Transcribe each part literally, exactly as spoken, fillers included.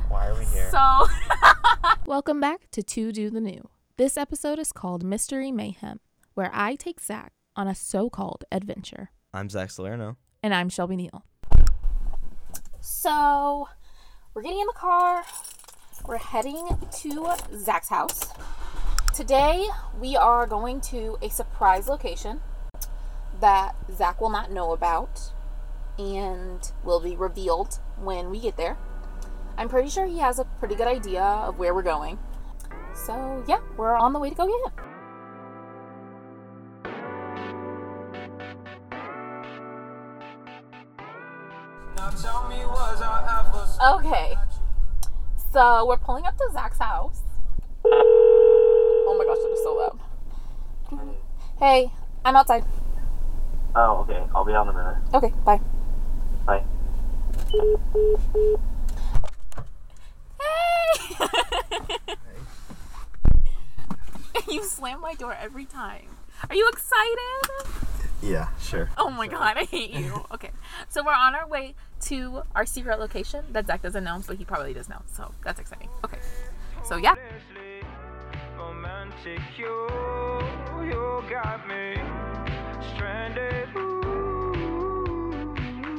Why are we here? So, Welcome back to To Do the New. This episode is called Mystery Mayhem, where I take Zach on a so-called adventure. I'm Zach Salerno. And I'm Shelby Neal. so we're getting in the car. We're heading to Zach's house. Today, we are going to a surprise location that Zach will not know about and will be revealed when we get there. I'm pretty sure he has a pretty good idea of where we're going. So, yeah, we're on the way to go get it. Okay, so we're pulling up to Zach's house. Oh my gosh, that is so loud. Hey, I'm outside. Oh, okay. I'll be out in a minute. Okay, bye. Bye. Hey! You slam my door every time. Are you excited? Yeah, sure. Oh my god, I hate you. Okay, so we're on our way to our secret location that Zach doesn't know, but he probably does know, so that's exciting. Okay, so yeah. Romantic, you, you got me stranded. Ooh,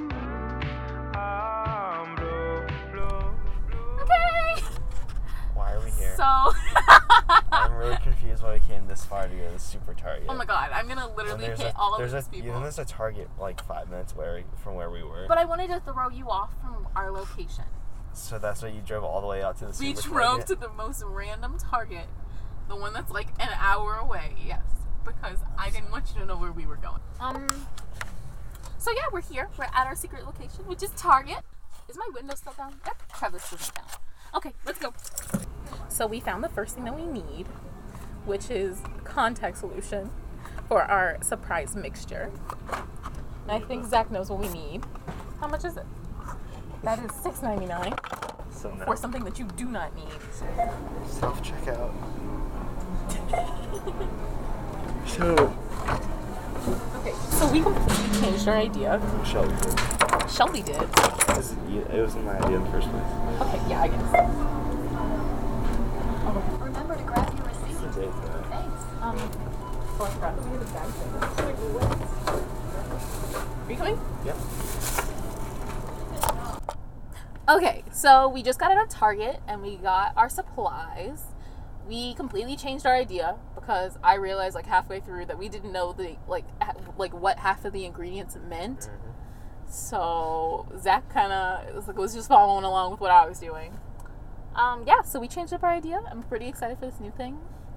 I'm blue, blue, blue. Okay. Why are we here? So. I'm really confused why we came this far to go to the Super Target. Oh my god, I'm gonna literally hit a, all of there's these a, people. You know, there's a Target like five minutes where from where we were. But I wanted to throw you off from our location. So that's why you drove all the way out to the We Super drove Target? to the most random Target, the one that's like an hour away. Yes, because I didn't want you to know where we were going. Um. So yeah, we're here. We're at our secret location, which is Target. Is my window still down? Yep, crevice is down. Okay, let's go. So we found the first thing that we need, which is contact solution for our surprise mixture. And I think Zach knows what we need. How much is it? That is six ninety-nine So no. for something that you do not need. Self-checkout. So, Okay, so we completely changed our idea. Shelby did. Shelby did. This is- It wasn't my idea in the first place. Okay, yeah, I guess. Remember to grab your receipt. It's a date, though. Thanks. Um, oh, I forgot that we had a bag thing. Are you coming? Yep. Okay, so we just got out of Target and we got our supplies. We completely changed our idea because I realized like halfway through that we didn't know the like ha- like what half of the ingredients meant. Mm-hmm. So Zach kind of was, like, was just following along with what I was doing. Um, yeah, so we changed up our idea. I'm pretty excited for this new thing.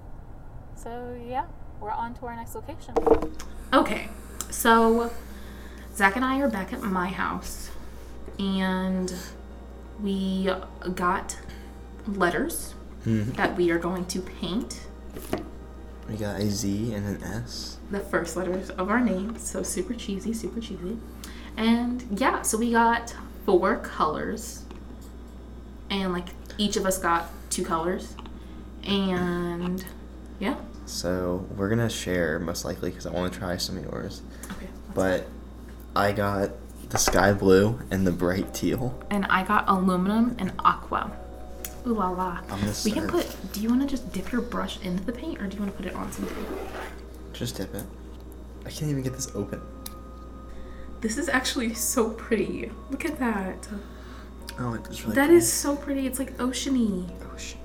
So yeah, we're on to our next location. Okay, so Zach and I are back at my house, and we got letters Mm-hmm. that we are going to paint. We got a Z and an S. The first letters of our names, so super cheesy, super cheesy. And yeah, so we got four colors, and like each of us got two colors, and yeah. So we're gonna share most likely because I want to try some of yours. Okay. But I got the sky blue and the bright teal. And I got aluminum and aqua. Ooh la la. I'm gonna We can start. put. Do you want to just dip your brush into the paint, or do you want to put it on something? Just dip it. I can't even get this open. This is actually so pretty. Look at that. Oh, it's really That pretty. is so pretty. It's like oceany. Oh, shit.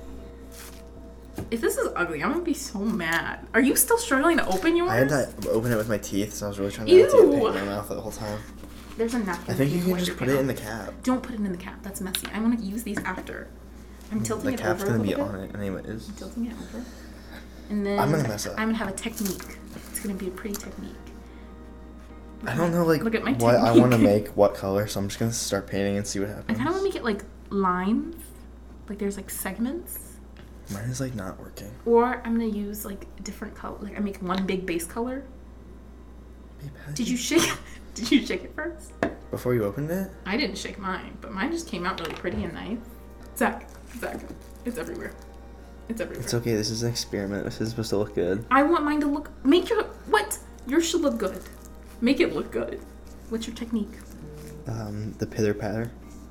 If this is ugly, I'm gonna be so mad. Are you still struggling to open yours? I had to open it with my teeth, so I was really trying to not to get paint Ew. in my mouth the whole time. There's a napkin. I think you can wipe just your put paint it in off. the cap. Don't put it in the cap. That's messy. I want to use these after. I'm tilting The it cap's over gonna a be little on bit. it anyways. I'm tilting it over. And then I'm gonna mess up. I'm gonna have a technique. It's gonna be a pretty technique. I don't know like Look at my what I want to technique. make, what color, so I'm just gonna start painting and see what I happens. kind of want to make it like lines, like there's like segments. Mine is like not working. Or I'm gonna use like different color. Like I make one big base color. Babe, how Did you shake? Did you shake it first? Before you opened it? I didn't shake mine, but mine just came out really pretty and nice. Zach, Zach, it's everywhere. It's everywhere. It's okay. This is an experiment. This is supposed to look good. I want mine to look. Make your what? Yours should look good. Make it look good. What's your technique? Um, the pitter patter.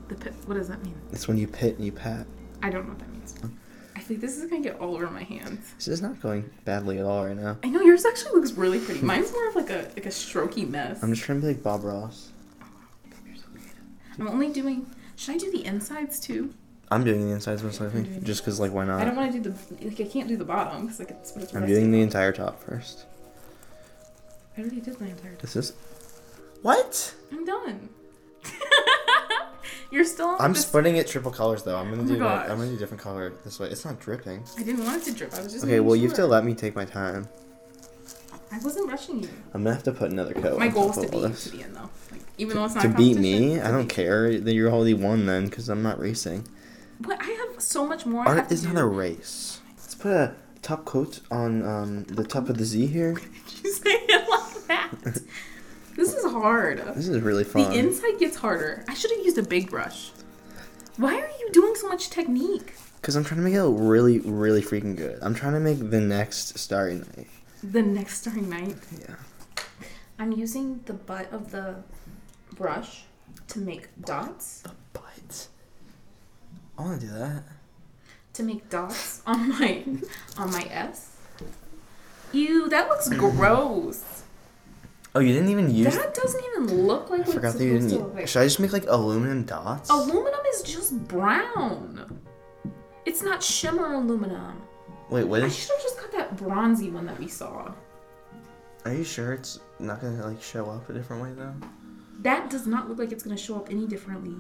The pit. What does that mean? It's when you pit and you pat. I don't know what that means. I think this is gonna get all over my hands. This is not going badly at all right now. I know yours actually looks really pretty. Mine's more of like a like a strokey mess. I'm just trying to be like Bob Ross. I'm only doing. Should I do the insides too? I'm doing the insides most likely, just because like why not? I don't want to do the like I can't do the bottom because like it's what it's. I'm resting doing the on. entire top first. I already did my entire. Top. This is. What? I'm done. You're still on I'm this... splitting it triple colors though. I'm gonna Oh my do like, gosh. I'm gonna do different color this way. It's not dripping. I didn't want it to drip. I was just. Okay, making well you have to sure. let me take my time. I wasn't rushing you. I'm gonna have to put another coat. My on goal top is to of beat all you this. to the end though. Like even though it's not To a beat competition, me? to I don't beat- care. Then you're already won then, because I'm not racing. But I have so much more. I have Art to is do. not a race. Let's put a top coat on um, the top of the Z here. You say it like that. This is hard. This is really fun. The inside gets harder. I should have used a big brush. Why are you doing so much technique? Because I'm trying to make it look really, really freaking good. I'm trying to make the next Starry Night. The next Starry Night. Yeah. I'm using the butt of the brush to make dots. The butt. I want to do that. To make dots on my on my S. Ew, that looks gross. Oh, you didn't even use... That doesn't even look like I what forgot it's that you supposed to didn't... look like. Should I just make like aluminum dots? Aluminum is just brown. It's not shimmer aluminum. Wait, what I is... should have just got that bronzy one that we saw. Are you sure it's not going to like show up a different way though? That does not look like it's going to show up any differently.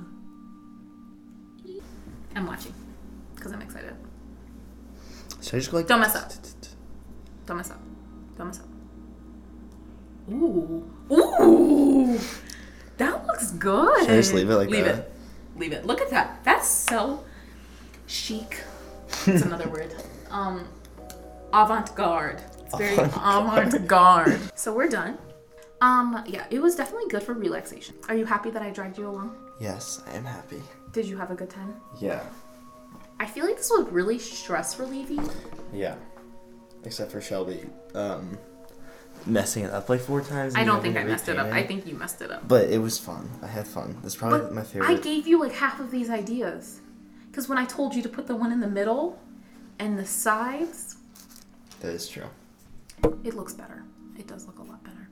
I'm watching because I'm excited. Should I just go like... Don't mess up. Don't mess up. Don't mess up. Ooh. Ooh. That looks good. Should I just leave it like leave that? it. Leave it. Look at that. That's so chic. That's another word. Um, avant-garde. It's very avant-garde. So we're done. Um, yeah, it was definitely good for relaxation. Are you happy that I dragged you along? Yes, I am happy. Did you have a good time? Yeah. I feel like this was really stress relieving. Yeah. Except for Shelby. Um... messing it up like four times. I and don't having think I to messed it up. repaint I think you messed it up. But it was fun. I had fun. That's probably But my favorite. I gave you like half of these ideas. Because when I told you to put the one in the middle and the sides, That is true. it looks better. It does look a lot better.